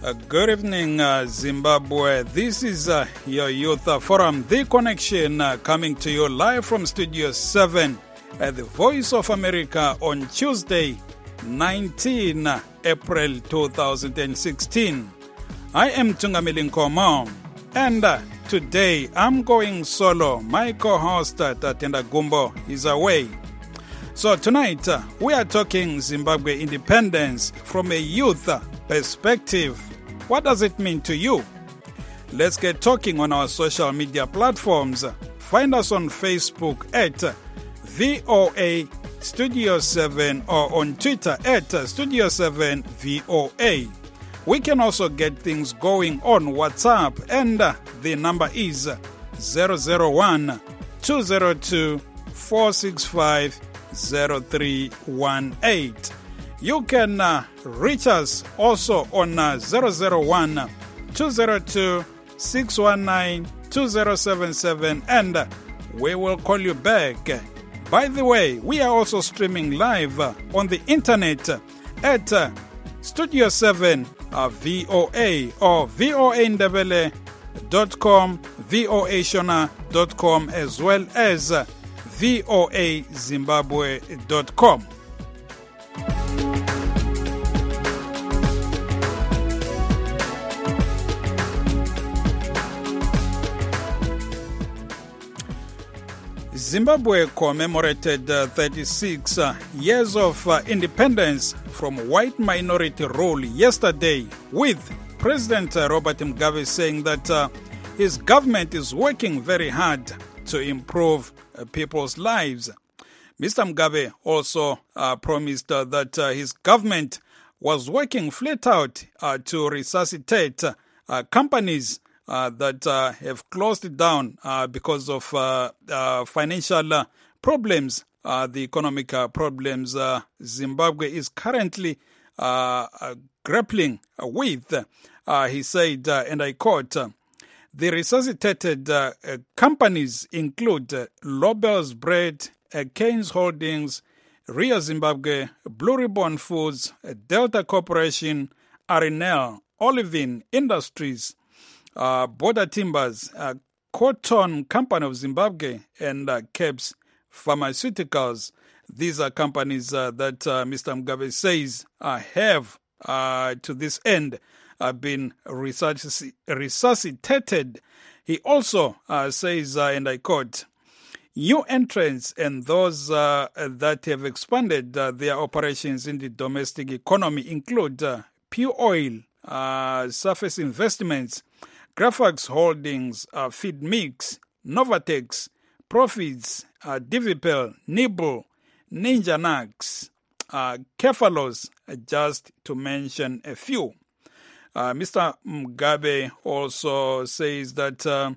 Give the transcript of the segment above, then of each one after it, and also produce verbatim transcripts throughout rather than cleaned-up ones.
Uh, good evening, uh, Zimbabwe. This is uh, your Youth uh, Forum, The Connection, uh, coming to you live from Studio seven at the Voice of America on Tuesday, nineteenth of April two thousand sixteen. I am Tungamili Nkomo, and uh, today I'm going solo. My co-host, uh, Tatenda Gumbo, is away. So tonight, uh, we are talking Zimbabwe independence from a youth uh, perspective. What does it mean to you? Let's get talking on our social media platforms. Find us on Facebook at V O A Studio seven or on Twitter at Studio seven V O A. We can also get things going on WhatsApp, and the number is zero zero one two zero two four six five zero three one eight. You can uh, reach us also on uh, zero zero one two zero two six one nine two zero seven seven, and uh, we will call you back. By the way, we are also streaming live uh, on the internet at uh, Studio seven uh, V O A or V O A Ndebele dot com, V O A Shona dot com, as well as uh, V O A Zimbabwe dot com. Zimbabwe commemorated uh, thirty-six uh, years of uh, independence from white minority rule yesterday, with President uh, Robert Mugabe saying that uh, his government is working very hard to improve uh, people's lives. Mister Mugabe also uh, promised uh, that uh, his government was working flat out uh, to resuscitate uh, uh, companies Uh, that uh, have closed down uh, because of uh, uh, financial uh, problems, uh, the economic uh, problems uh, Zimbabwe is currently uh, uh, grappling with. Uh, he said, uh, and I quote, uh, the resuscitated uh, uh, companies include uh, Lobel's Bread, uh, Keynes Holdings, Rio Zimbabwe, Blue Ribbon Foods, uh, Delta Corporation, Arinel, Olivin Industries, Uh, Border Timbers, uh, Cotton Company of Zimbabwe, and uh, Caps Pharmaceuticals. These are companies uh, that uh, Mister Mugabe says uh, have, uh, to this end, uh, been resusc- resuscitated. He also uh, says, uh, and I quote, new entrants and those uh, that have expanded uh, their operations in the domestic economy include uh, Pew Oil, uh, Surface Investments, Graphax Holdings, uh, Feed Mix, Novatex, Profits, uh, Divipel, Nibble, Ninja Nax, uh, Kefalos, uh, just to mention a few. Uh, Mister Mugabe also says that, uh,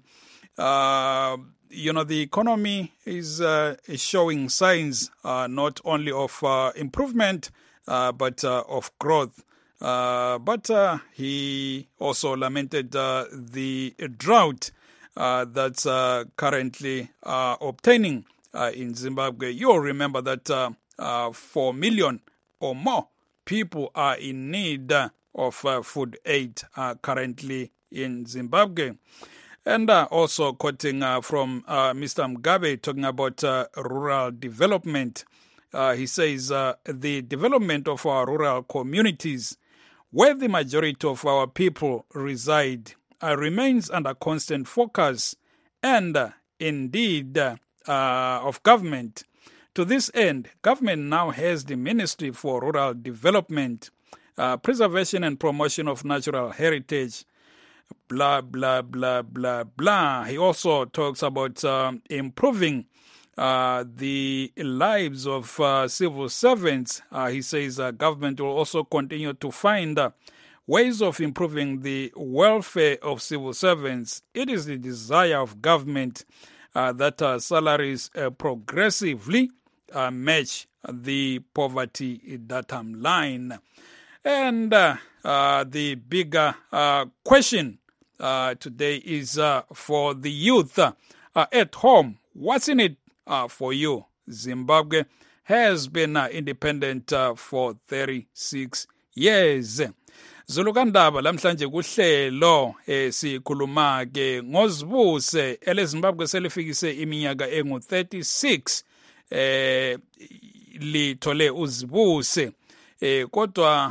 uh, you know, the economy is, uh, is showing signs uh, not only of uh, improvement, uh, but uh, of growth. Uh, but uh, he also lamented uh, the drought uh, that's uh, currently uh, obtaining uh, in Zimbabwe. You'll remember that uh, uh, four million or more people are in need of uh, food aid uh, currently in Zimbabwe. And uh, also quoting uh, from uh, Mister Mugabe talking about uh, rural development, uh, he says uh, the development of our rural communities, where the majority of our people reside, uh, remains under constant focus and, uh, indeed, uh, of government. To this end, government now has the Ministry for Rural Development, uh, Preservation and Promotion of Natural Heritage, blah, blah, blah, blah, blah. He also talks about uh, improving Uh, the lives of uh, civil servants. Uh, he says uh, government will also continue to find uh, ways of improving the welfare of civil servants. It is the desire of government uh, that uh, salaries uh, progressively uh, match the poverty datum line. And uh, uh, the bigger uh, question uh, today is uh, for the youth uh, at home. What's in it Uh, for you? Zimbabwe has been uh, independent uh, for thirty-six years. Zulukandaba lamhlanje kuhlelo eh sikhuluma ke ngozibuse eleZimbabwe selifikise iminyaka engu thirty-six eh lithole uzibuse eh kodwa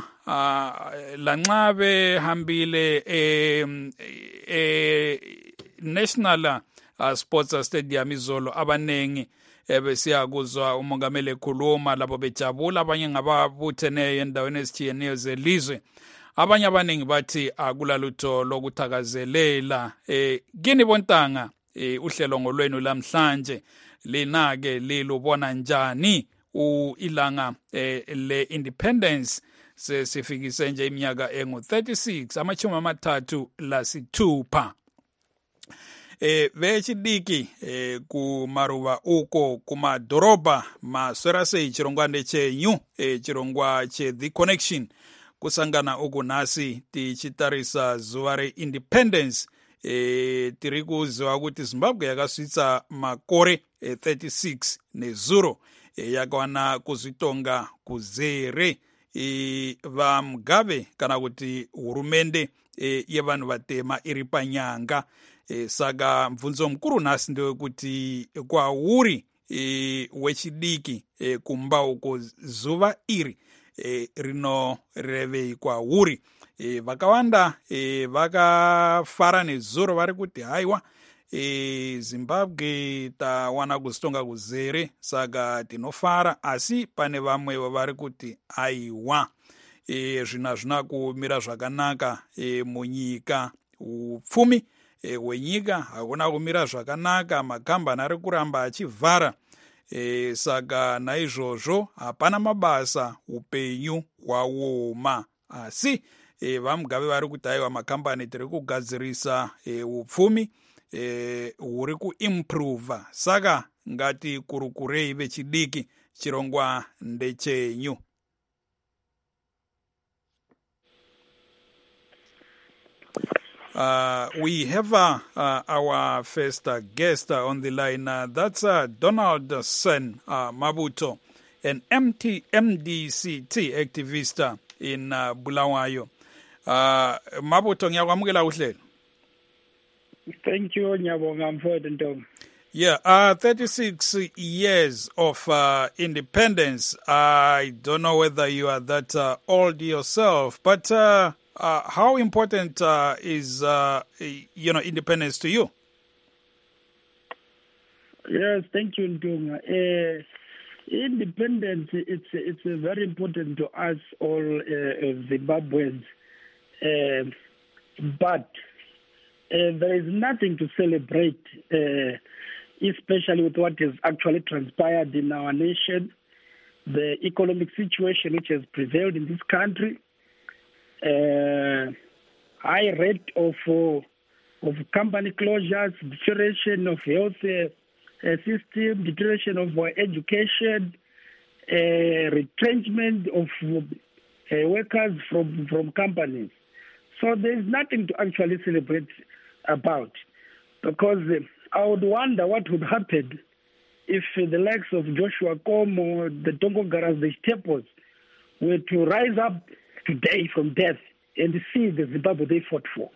lanxabe hambile eh eh National Sports Stadium izolo abanengi ebesiya kuzwa umongameli ekhuluma labo bejabula abanye ngababutheneyo endaweni ezitshiyeneyo zelizwe abanye abaningi bathi akulalutho lokuthakazelela eh kini bontanga eh uhlelo ngolwenu lamhlanje lina ke lilubona njani uilanga eh, le independence sesifikise nje iminyaka engu thirty-six amachumi amathathu lasithupha eh vechidiki eh ku maruva uko kuma doroba maswera sei chirongwa chenyu eh chirongwa che The Connection kusangana uku nasi tichitarisa zuva re-independence eh tiri kuziva kuti Zimbabwe yakasvitsa makore eh, thirty-six nezuro eh, yakawana kuzvitonga kuzere eh, vaMugabe kana kuti hurumende eh, yevanhu vatema iri panyanga eh, saka mvunzo mukuru nhasi ndewekuti kwauri eh, wechidiki eh, kumba uko zuva iri E, rino revei kwauri e, vakawanda e, vakafara nezuro vari kuti haiwa e, Zimbabwe tawana kuzitonga kuzere saka tinofara asi pane vamwevo vari kuti haiwa e, zvino hazvina kumira zvakanaka e, munyika upfumi e, hwenyika hakuna kumira zvakanaka makambani ari kuramba achivhara E, saka naizvozvo hapana mabasa upenyu hwaoma asi e, vaMugabe vari kuti aiwa makambani tiri kugadzirisa e, upfumi e, huri kuimprove saka ngati kurukurei vechidiki chirongwa ndechenyu. Uh, we have uh, uh, our first uh, guest uh, on the line. Uh, that's uh, Donaldson uh, Mabuto, an M T M D C T activist uh, in uh, Bulawayo. Uh, Mabuto, ngiyakwamukela uhlelo. Thank you, Nyabonga Mfowethu. Yeah, uh, thirty-six years of uh, independence. I don't know whether you are that uh, old yourself, but uh, Uh, how important uh, is uh, you know independence to you? Yes, thank you, Ndunga. Uh, independence it's it's uh, very important to us all uh, Zimbabweans, uh, but uh, there is nothing to celebrate, uh, especially with what has actually transpired in our nation, the economic situation which has prevailed in this country. Uh, high rate of uh, of company closures, deterioration of health uh, uh, system, deterioration of uh, education, uh, retrenchment of uh, workers from, from companies. So there is nothing to actually celebrate about, because uh, I would wonder what would happen if uh, the likes of Joshua Komo, the Tongogaras, the Staples were to rise up today from death and see the Zimbabwe they fought for.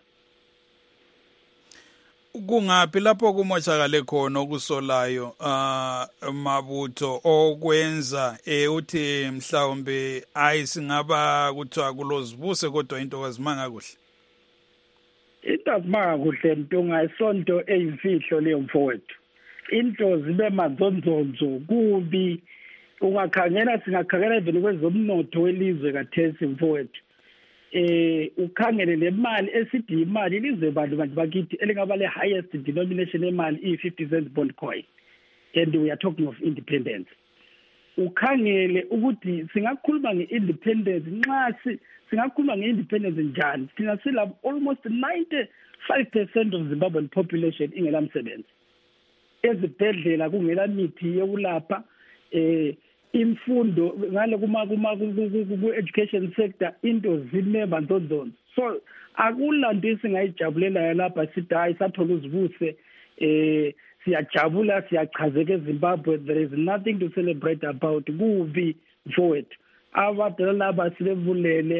Kungaphi lapho kumoshakale khona okusolayo uh Mabuto okwenza eh uthi mhlawumbe ayisingaba kuthiwa kulozibuse kodwa into kazimanga kuhle? Into azimanga kuhle Ntunga isonto eyimfihlo leyo mfowethu. Into zibe madzondzonzo kubi. Ungakhangela singakhangela even kwezomnotho welizwe kathesi mfowethu eh ukhangele le mali esithi imali ilizwe bantu bantu bakithi elingaba le highest denomination emali i-fifty cents bond coin, and we are talking of independence. Ukhangele ukuthi singakhuluma nge-independence nxa singakhuluma nge-independence njani thina sila almost ninety-five percent of Zimbabwean population ingelamsebenzi, ezibhedlela kungela mithi yokulapha eh imfundo ngale kuma kuma ku education sector into zimeba ndodonzo. So akulanto esingayijabulela lapha sithi hayi sathola uzibuse eh siyajabula siyachazeka eZimbabwe. There is nothing to celebrate about. Kubi mfowethu abadala laba silevulele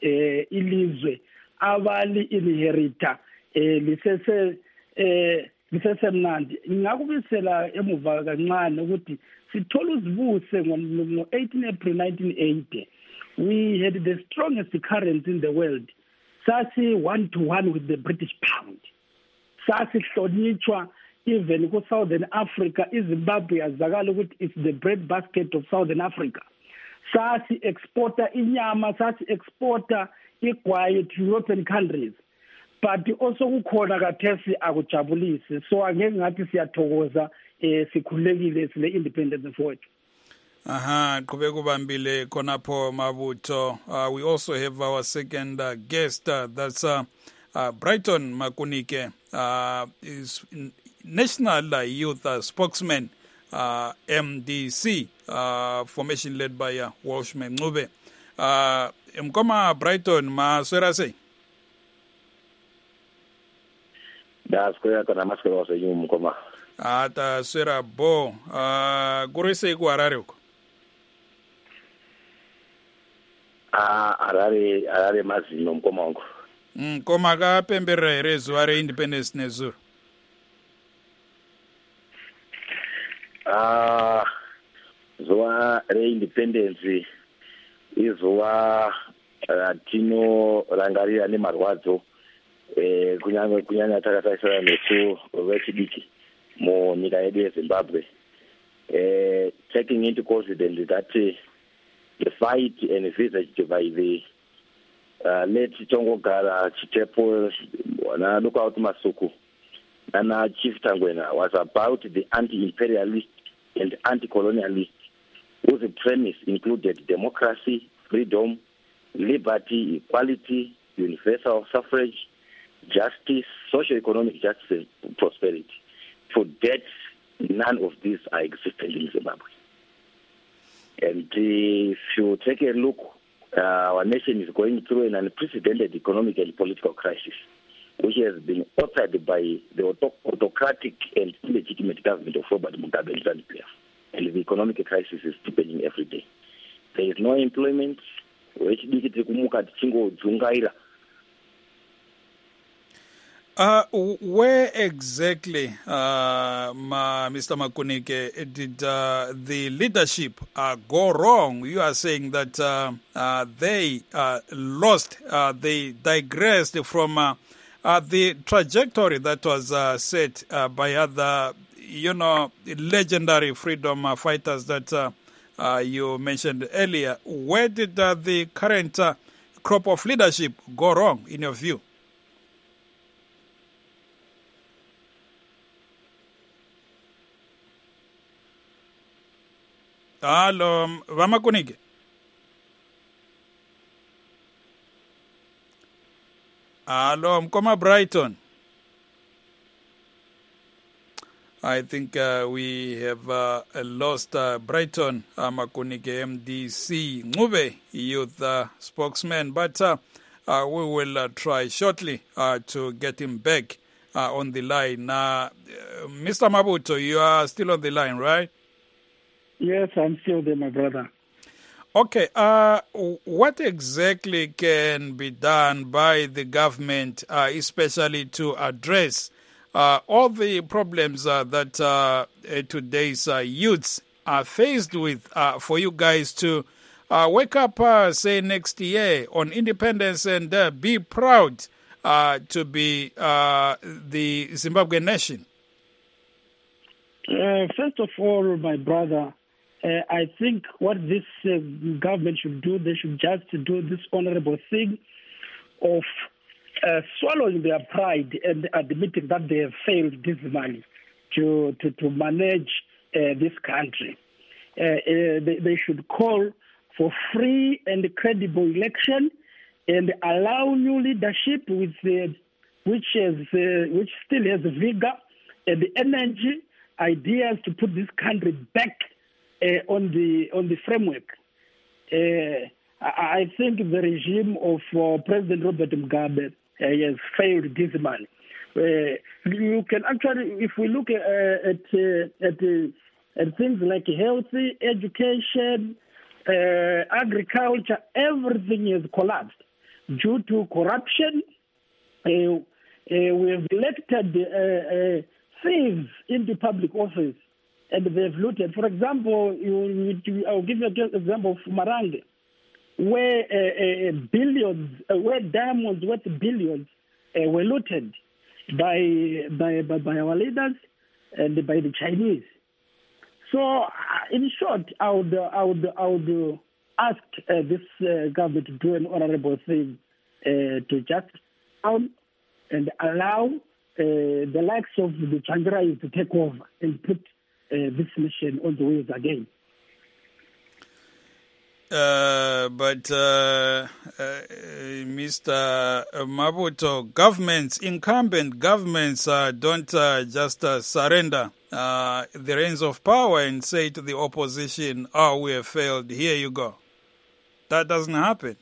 eh ilizwe abali inherita eh lisese eh lisesemnandi. Ngakubisela emuva kancane ukuthi sithola uzibuse ngo eighteen April nineteen eighty. We had the strongest currency in the world. Sasi one to one with the British pound. Sasi hlonitshwa even ku Southern Africa, iZimbabwe yazakala ukuthi it's the bread basket of Southern Africa. Sasi exporter inyama, sasi exporter igwayi to European countries. But also kukhona kathesi akujabulisi. So angeke ngathi siyathokoza eh sikhulekile sile independence forward. Aha, qhubeka ubambile khonapho Mabutho. Uh, we also have our second uh, guest, uh, that's uh, uh, Brighton Makunike, uh, is National uh, Youth uh, Spokesman, uh, M D C, uh, formation led by uh, Walshman Ncube. Uh, Mkoma Brighton, maswera se? Da skwera kana maswera ose yu Mkoma. Ah, ta swera bo. Uh, kurise ku Harare uko? Ah, Harare, Harare mazino Mkoma wangu. Mm, koma ka pembera ere zuwa re independence nezuru. Ah, zuwa re independence izuwa uh, tino rangarira ne marwadzo eh kunyanya kunyanya takataisana nesu wechidiki mu nyika yedu yeZimbabwe. Eh taking into consideration that uh, the fight envisaged by the uh, late Chongogara Chitepo na Lookout Masuku and Chief Tangwena was about the anti-imperialist and anti-colonialist, whose premise included democracy, freedom, liberty, equality, universal suffrage, justice, socio-economic justice, and prosperity. For that, none of these are existent in Zimbabwe. And if you take a look, uh, our nation is going through an unprecedented economic and political crisis, which has been authored by the auto- autocratic and illegitimate government of Robert Mugabe and ZANU-P F. And the economic crisis is deepening every day. There is no employment. Uh, where exactly, uh, ma, Mister Makunike, did uh, the leadership uh, go wrong? You are saying that uh, uh, they uh, lost, uh, they digressed from uh, uh, the trajectory that was uh, set uh, by other, you know, legendary freedom uh, fighters that uh, uh, you mentioned earlier. Where did uh, the current uh, crop of leadership go wrong, in your view? Hello, Vamakunike. Hello, Mkoma Brighton. I think uh, we have uh, lost uh, Brighton uh, Makunike, M D C Ncube, youth uh, spokesman, but uh, uh, we will uh, try shortly uh, to get him back uh, on the line. Uh, Mister Mabutho, you are still on the line, right? Yes, I'm still there, my brother. Okay, uh, what exactly can be done by the government, uh, especially to address uh, all the problems uh, that uh, today's uh, youths are faced with, uh, for you guys to uh, wake up, uh, say, next year on independence and uh, be proud uh, to be uh, the Zimbabwean nation? Uh, first of all, my brother, Uh, I think what this uh, government should do, they should just do this honorable thing of uh, swallowing their pride and admitting that they have failed dismally to, to, to manage uh, this country. Uh, uh, they, they should call for free and credible election and allow new leadership with uh, which, has, uh, which still has vigor and the energy, ideas to put this country back Uh, on the on the framework. Uh, I, I think the regime of uh, President Robert Mugabe uh, has failed dismally. Uh, you can actually, if we look at uh, at, uh, at, uh, at things like healthy education, uh, agriculture, everything has collapsed. due to corruption. Uh, uh, we have elected uh, uh, thieves into public office, and they've looted. For example, you, you, I'll give you an example of Marange, where uh, uh, billions, uh, where diamonds worth billions uh, were looted by, by by by our leaders and by the Chinese. So, uh, in short, I would I would I would ask uh, this uh, government to do an honourable thing uh, to just um, and allow uh, the likes of the Tsvangirai to take over and put uh, this nation on the wheels again. Uh, but uh, uh, Mister Mabuto, governments, incumbent governments uh, don't uh, just uh, surrender uh, the reins of power and say to the opposition, oh, we have failed, here you go. That doesn't happen.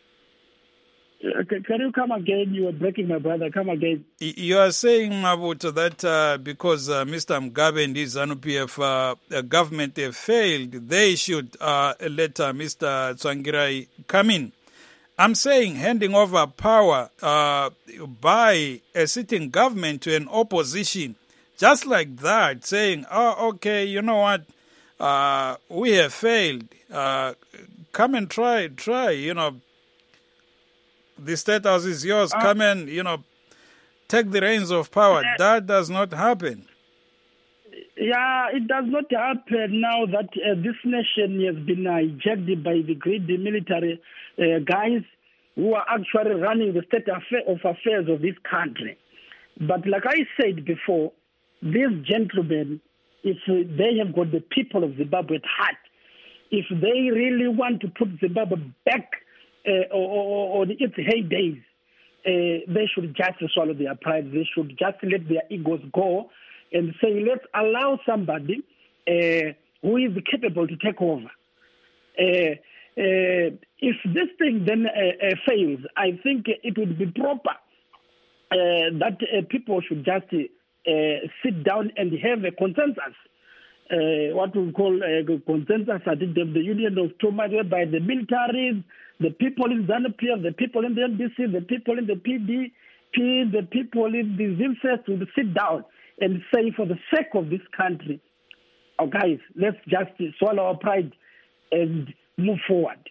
Can, can you come again? You were breaking, my brother. Come again. You are saying, Mabuto, that uh, because uh, Mister Mugabe and his ZANU-P F uh, uh, government have failed, they should uh, let uh, Mister Tsvangirai come in. I'm saying handing over power uh, by a sitting government to an opposition, just like that, saying, oh, okay, you know what, uh, we have failed. Uh, come and try, try, you know, the State House is yours. Uh, Come and, you know, take the reins of power. Uh, that does not happen. Yeah, it does not happen now that uh, this nation has been hijacked by the greedy military uh, guys who are actually running the state affair of affairs of this country. But like I said before, these gentlemen, if they have got the people of Zimbabwe at heart, if they really want to put Zimbabwe back Uh, or, or, or its heydays, uh, they should just swallow their pride. They should just let their egos go and say, let's allow somebody uh, who is capable to take over. Uh, uh, if this thing then uh, uh, fails, I think it would be proper uh, that uh, people should just uh, sit down and have a consensus. Uh, what we call a consensus at the Union of Thomas, whereby the militaries, the people in ZANU-P F, the people in the N B C, the people in the P D P, the people in the ZimFest will sit down and say, for the sake of this country, oh guys, let's just swallow our pride and move forward.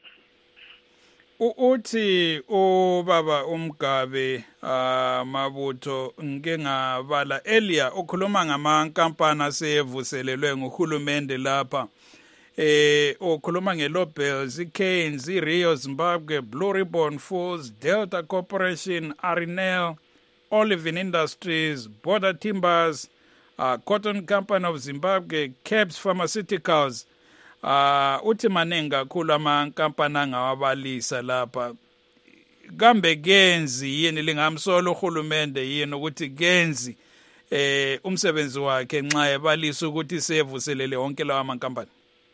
Uthi ubaba uMgabe uh, Mabuto ngike ngabala earlier ukhuluma ngamankampani asevuselelwe nguhulumende lapha eh ukhuluma ngeLobels, iCairns, iRio Zimbabwe, Blue Ribbon Foods, Delta Corporation, Arinel, Olivin Industries, Border Timbers, uh, Cotton Company of Zimbabwe, Caps Pharmaceuticals. Uh, uthi maningi kakhulu amankampani angawabalisa lapha. Kambe kenzi yini lingamsola uhulumende yini ukuthi kenzi eh umsebenzi wakhe nxa ebalisa ukuthi sevuselele wonke lawa amankampani?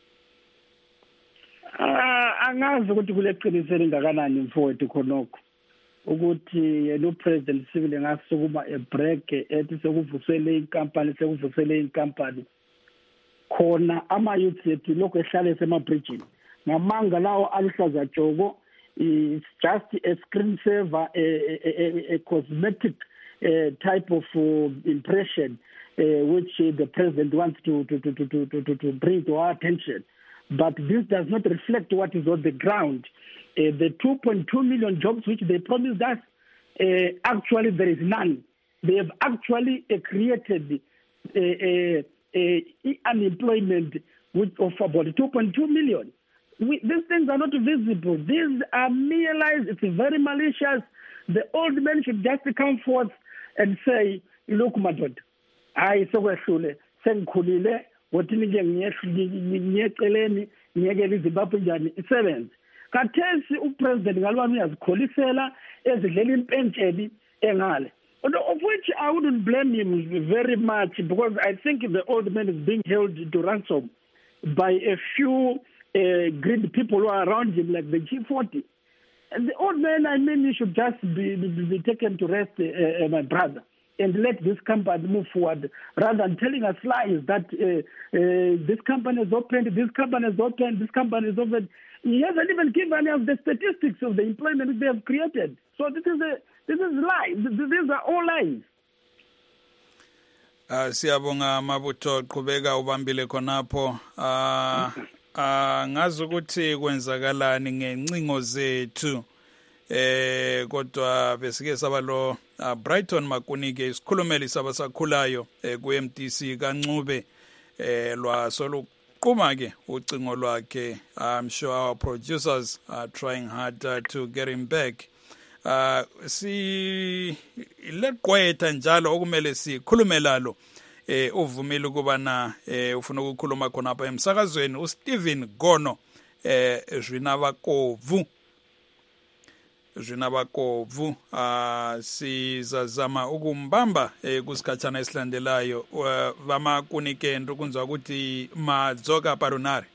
Ah, angazi ukuthi kuleqiniso elingakanani mfowethu khonokho ukuthi yena upresident Sibile ngasukuma ebreak ethi sekuvusele inkampani sekuvusele inkampani khona ama-youth ethu lokhu ehlala esemabridgini ngamanga lawo aluhlaza tshoko. It's just a screen saver, a, a, a, a cosmetic uh, type of uh, impression uh, which uh, the president wants to to, to, to, to, to to bring to our attention. But this does not reflect what is on the ground. Uh, the two point two million jobs which they promised us, uh, actually there is none. They have actually uh, created uh, uh, uh, unemployment with, of about two point two million. We, these things are not visible. These are mere lies. It's very malicious. The old men should just come forth and say, look, madod, I so wehlule, sengikhulile, wothini nje ngiyeceleni, ngiyekele iZimbabwe njani isebenze. Kathesi upresident ngalwami uyazikholisela ezidlela impentsheni engale. Of which I wouldn't blame him very much because I think the old man is being held to ransom by a few Uh, greedy people who are around him, like the G forty. And the old man, I mean, he should just be, be, be taken to rest, uh, uh, my brother. and let this company move forward, rather than telling us lies that uh, uh, this company is opened, this company is opened, this company is opened. He hasn't even given us the statistics of the employment they have created. So this is a this is lies. These are all lies. Uh, siyabonga Mabutho qhubeka ubambile khonapho. Ah uh, uh, ngazi ukuthi kwenzakalani ngencingo zethu. Eh kodwa besike saba lo uh, Brighton Makunike isikhulumeli sabasakhulayo eh, ku M D C kaNcube eh lwasolu quma ke ucingo lwakhe. I'm sure our producers are trying hard uh, to get him back. Uh si leqwetha njalo okumele sikhulume lalo eh uvumile kuba na eh ufuna ukukhuluma khona apha emsakazweni uSteven Gono eh Zwinabakovu Zwinabakovu ah sizazama ukumbamba eh kusikhathana esilandelayo vama kunike ndokunzwa ukuthi madzoka parunare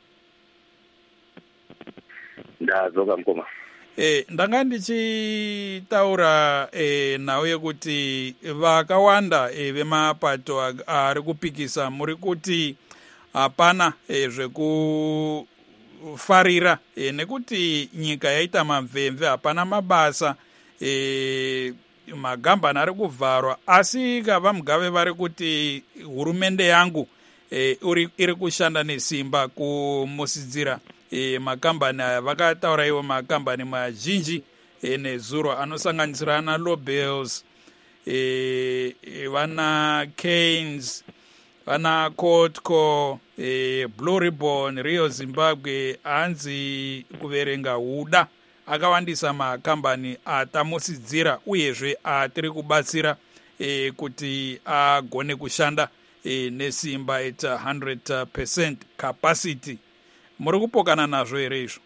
ndazoka mkoma eh ndanga ndichi taura eh nawe kuti vakawanda eh vemapato ari kupikisa muri kuti hapana eh zveku farira e, nekuti nyika yaita mamvemve hapana mabasa e, magambani ari kuvharwa asi kava mugave vari kuti hurumende yangu e, uri, iri kushanda nesimba kumusidzira e, makambani aya vakataura iwo makambani mazhinji e, nezuro anosanganisira ana Lobels e, e, vana Keynes vana Kotko eh, Blue Ribbon Rio Zimbabwe anzi kuverenga huda akawandisa makambani atamusidzira uyezve atiri kubatsira eh, kuti agone kushanda eh, nesimba at one hundred percent capacity. Muri kupokana nazvo here izvo?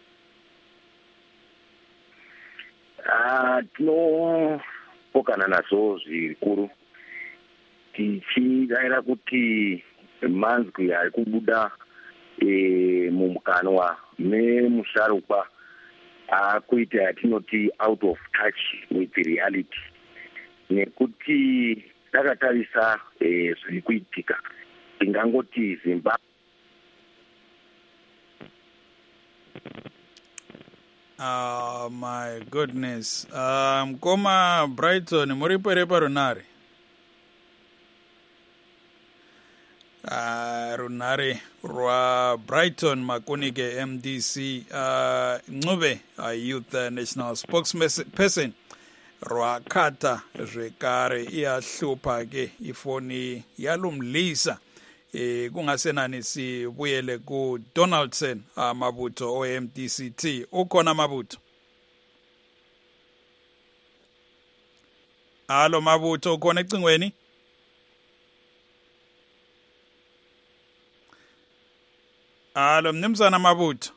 Ah, tinopokana nazvo zvikuru. Tichirayira kuti manzwi ari kubuda e, mumukanwa memusharukwa akuita yatinoti out of touch with the reality, nekuti takatarisa e, zviri kuitika tingangoti Zimbabwe. Oh my goodness. Um, koma Brighton muripo ere parunare? Uh, runare rwa Brighton Makunike M D C uh, Ncube uh, Youth uh, National Spokesperson rwa kata zvekare iyahlupa ke ifoni yalumlisa eh kungasenani sibuyele ku Donaldson uh, Mabutho o M D C T ukhona Mabutho. Allo Mabutho ukhona ecingweni? Allo mnumzana Mabutho.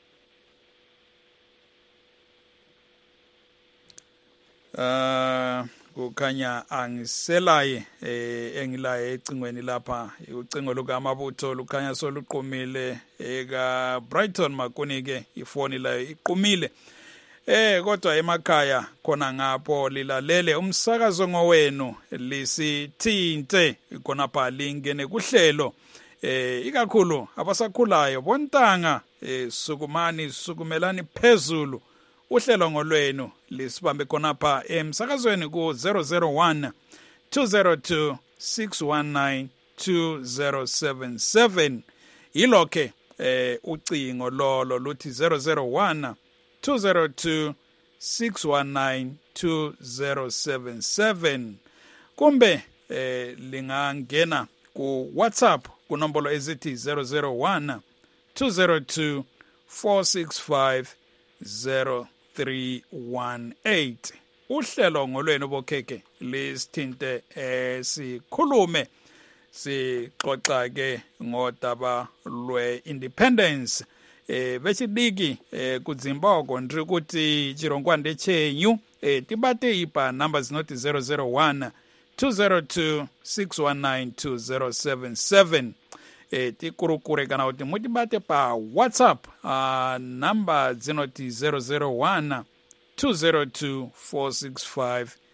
Uh kukhanya angiselaye eh engilaye ecingweni lapha ucingo luka Mabutho lukhanya soluqumile eka Brighton Makunike ifoni layo iqumile eh kodwa emakhaya khona ngapho lilalele umsakazo ngowenu lisithinte khona pha lingene kuhlelo eh ikakhulu abasakhulayo bontanga eh sukumani sukumelani phezulu uhlelo ngolwenu lisibambe khona pha emsakazweni ku zero zero one two zero two six one nine two zero seven seven iloke eh ucingo lolo luthi zero zero one two zero two six one nine two zero seven seven kumbe eh lingangena ku WhatsApp kunombolo ezithi zero zero one two zero two four six five zero three one eight uhlelo ngolwenu bokheke lisithinte esikhulume sixoxa ke ngodaba lwe independence eh bechidiki eh kuZimbabwe ndiri kuti chirongwande chenyu eh tibate ipa numbers not zero zero one two zero two six one nine two zero seven seven eh tikurukure kana kuti mutibate pa WhatsApp uh, number zinoti zero zero one two zero two four six five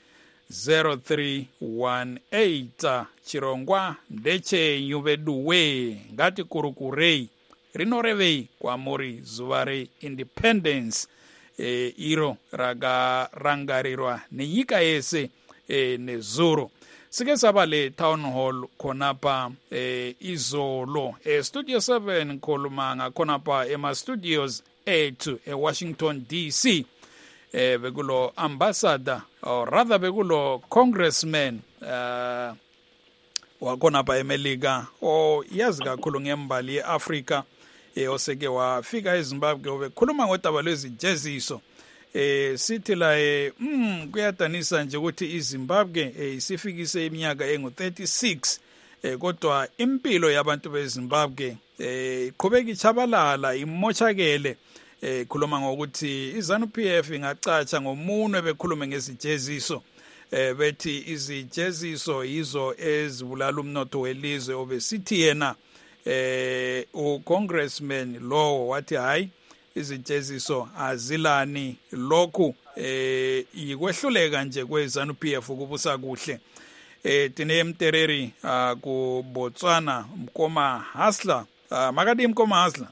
zero three one eight. Chirongwa ndechenyu veduwe ngati kurukurei rinorevei kwamuri zuva reindependence e, iro rakarangarirwa nenyika yese e, nezuro. Sike saba le town hall khonapha e, izolo e, studio seven khuluma khonapha ema studios ethu eWashington D C e, bekulo ambassador or rather bekulo congressman uh, wakhonapha eMelika o yazi kakhulu ngembali yeAfrica e, oseke wafika eZimbabwe obekhuluma ngodaba lwezijeziso. Eh sithi la eh mm kuyadanisa nje ukuthi iZimbabwe eh isifikise iminyaka engu thirty-six eh kodwa impilo yabantu beZimbabwe eh iqhubeka ichabalala imochakele eh khuluma ngokuthi iZANU-P F ingacatsha ngomunwe bekhulume ngezijeziso eh bethi izijeziso yizo ezibulala umnotho welizwe obesithi yena eh u congressman lo wathi hayi izijeziso azilani lokhu eh ikwehluleka nje kweZANU-P F ukubusa kuhle. Eh tine mtereri uh, ku Botswana Mkoma Hasla uh, Makadi Mkoma Hasla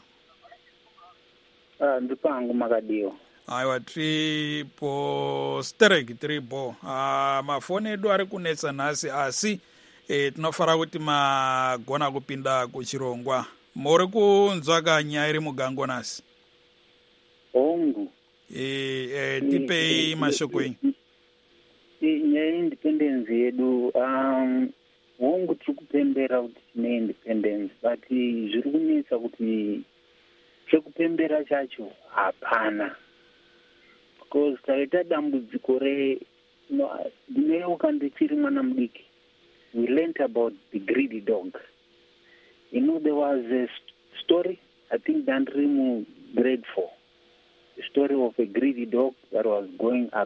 ah uh, ndipangu Makadiyo aiwa tripo sterek tripo ah mafoni edu ari kunetsa nasi asi eh tinofara kuti magona kupinda kuchirongwa muri kunzwaka nyaya iri mugango nasi ongu eh eh tipe mashokweni nyaya independence yedu um ongu tikupembera kuti tine independence but zviri kunetsa kuti chekupembera chacho hapana because taita dambudziko re ndineuka ndichiri mwana mudiki we learned about the greedy dog. You know, there was a story, I think Dandrimu grade four, the story of a greedy dog that was going up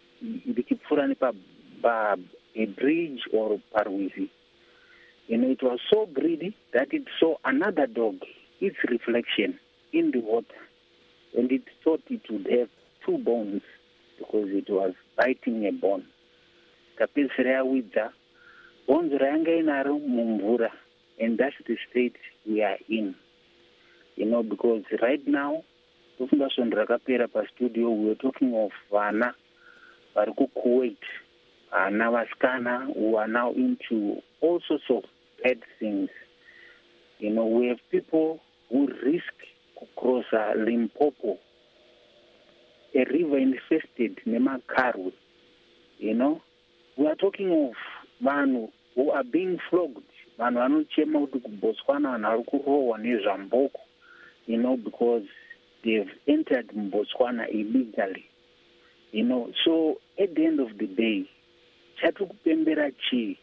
a bridge or parwizi. You know, it was so greedy that it saw another dog, its reflection, in the water, and it thought it would have two bones because it was biting a bone. Kapilsrea with the bones rangainaru mumvura, and that's the state we are in. You know, because right now, studio, we were talking of Vana, Baruku Kuwait, Navaskana, who are now into all sorts of bad things. You know, we have people who risk to cross uh, Limpopo, a river infested, Nemakaru. You know, we are talking of Manu who are being flogged. Manu anu chema utu Botswana na rukurowa ni Zamboko. You know, because they've entered Botswana illegally. You know, so at the end of the day, chatukupembera chi,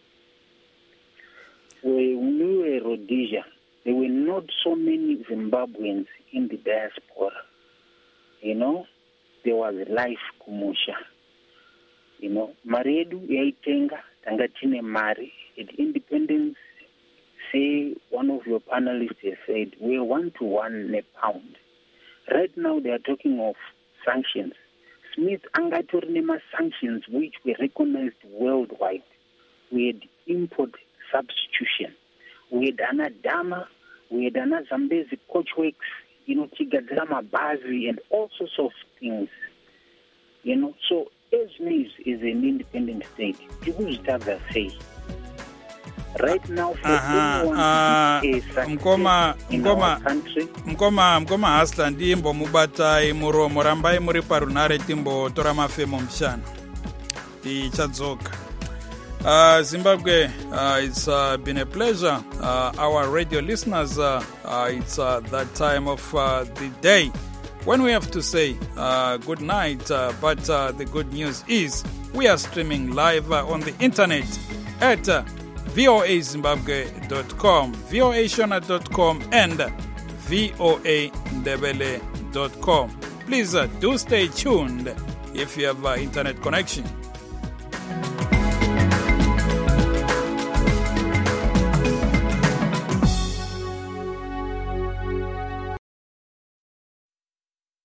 when we were Rhodesia, there were not so many Zimbabweans in the diaspora. You know, there was life kumusha. You know, Maredu yaitenga tangatine mari at independence. Say one of your panelists has said we're one to one a pound. Right now they are talking of sanctions. Smith Angatorinema sanctions which were recognized worldwide. We had import substitution. We had Anadama, we had Anazambezi Coachworks, you know, Chigadama Bazi and all sorts of things. You know, so Esmes is an independent state. People have a say. Right now, for Aha, anyone uh, who is a Mkoma, in Mkoma, our country, Mkoma, Mkoma Hasla ndimbo mubatai muro morambai muri parunare timbo tora mafemo mshana. Ichadzoka. Uh, Zimbabwe, uh, it's uh, been a pleasure. Uh, our radio listeners, uh, uh, it's uh, that time of uh, the day when we have to say uh, good night. Uh, but uh, the good news is we are streaming live uh, on the internet at uh, V O A Zimbabwe dot com, V O A Shona dot com, and V O A Ndebele dot com. Please uh, do stay tuned if you have uh, internet connection.